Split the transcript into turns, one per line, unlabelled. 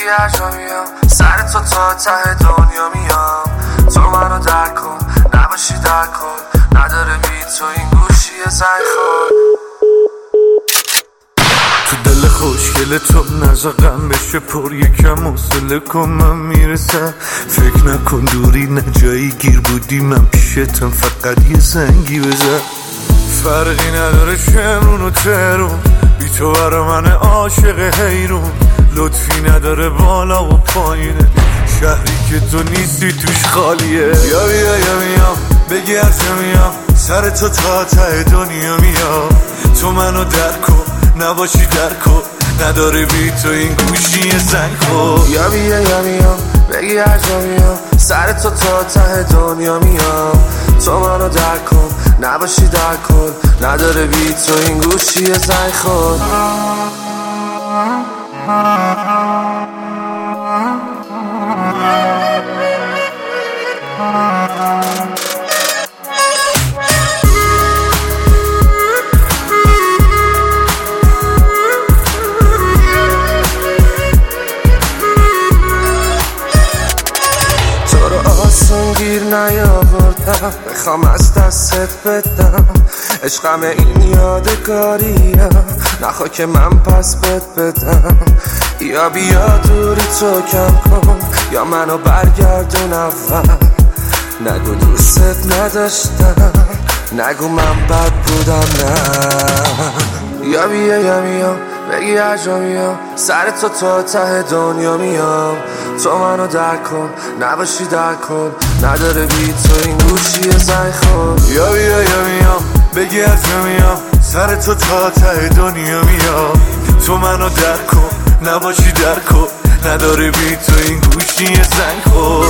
بگی هر جا میام سر تو تا ته دنیا میام. تو منو درک کن نباشی در کن، نداره بی تو این گوشی زنگ خور. تو دل خوشگل تو نزاقم بشه پر، یکم حوصله کن من میرسم. فکر نکن دوری نه جایی گیر بودی، من پیشتم فقط یه زنگی بزن. فرقی نداره شمرون و ترون، بی تو برا من عاشق حیرون. لطفی نداره بالا و پایینه، شهری که تو نیستی توش خالیه. یا بیا یا میام بگی هر جا میام سر تو تا ته دنیا میام. تو منو درک کن نباشی در کن، نداره بی تو این گوشی زنگ خور. یا بیا یا میام بگی هر جا میام سر تو تا ته دنیا میام. تو منو درک کن نباشی در کن، نداره بی تو این گوشی زنگ خور. گیر نیاوردم بخوام از دستت بدم، عشقم این یادگاریه نخوا که من پس بدم. یا بیا دوری تو کم کن یا منو برگردون اول. نگو دوستت نداشتم، نگو من بد بودم نه. یا بیا یا میام بگی هر جا میام سر تو تا ته دنیا میام. تو منو درک کن نباشی در کن، نداره بی تو این گوشی زنگ خور. یا بیا یا میام بگی هر جا میام سر تو تا ته دنیا میام. تو منو درک کن نباشی در کن، نداره بی تو این گوشی زنگ خور.